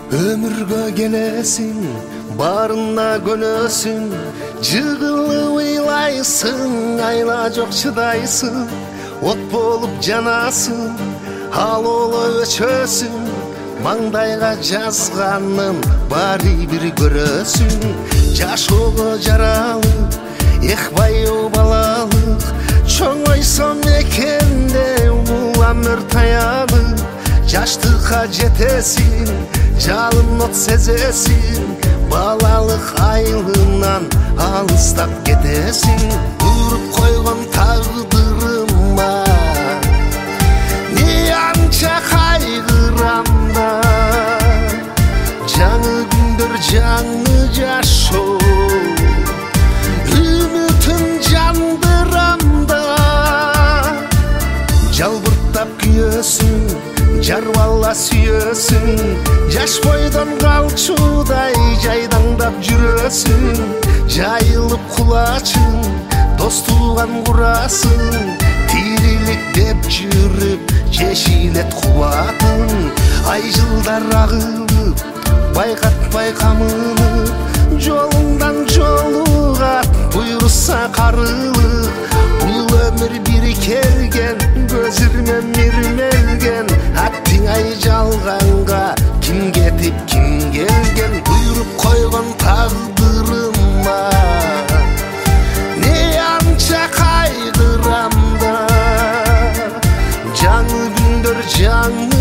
Өмүргө келесиң, барына көнөсүң, жыгылып ыйлайсың, айла жок чыдайсың, от болуп жанасың, ал оло өчөсүң, маңдайга жазганын баары бир көрөсүң. Жашоого жаралып, баю балалык, чоңойсом экенде бул өмүр таянып, жаштыкка жетесиң, жалын от сезесиң, балалык айылынан алыстап кетесиң. Буйруп койгон тагдырыма не анча кайгырам да, жаңы күндөр жаңы жашоо, үмүтүн жандырам да. Жалбырттап күйөсүң, жар бала сүйөсүң, жаш бойдон калчудай жайдаңдап жүрөсүң. Жайылып кулачың, дос тууган курасың, тирилик деп жүрүп жешилет кубатың. Ай жылдар агылып, байкатпай камынып, жолуңдан жолугат буйруса карылып. Бул өмүр бир келген, көз ирмем ирмелген, аттың ай жалганга ким кетип ким келген. Буйруп койгон тагдырыма не анча кайгырам да, жаңы күндөр жаңы